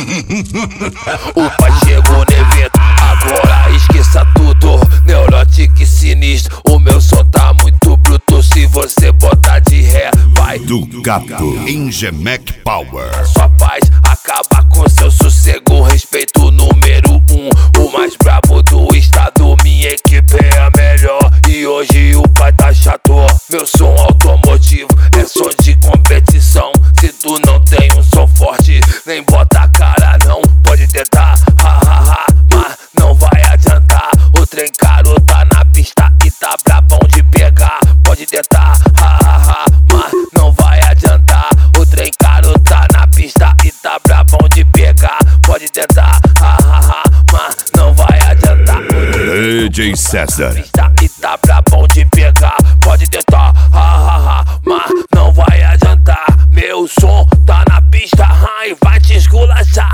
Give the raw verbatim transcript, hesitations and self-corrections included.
O pai chegou no evento, agora esqueça tudo. Neurótico sinistro, o meu som tá muito bruto. Se você botar de ré, vai Ducato Ingemec Power. sua paz acaba com seu sossego. Respeito número um, o mais brabo do estado. Minha equipe é a melhor e hoje o pai tá chato. Meu som automotivo é som de competição. Se tu não tem um som forte, nem bota a cara não. Pode tentar, ha ha ha, mas não vai adiantar. O trem caro tá na pista e tá brabão de pegar. Pode tentar, ha ha ha, mas não vai adiantar. O trem caro tá na pista e tá brabão de pegar. Pode tentar, ha ha ha, mas não vai adiantar. D J César. E tá brabão de pegar. Pode tentar, ha ha ha, mas não vai adiantar. Meu som tá na pista, e vai te esculachar.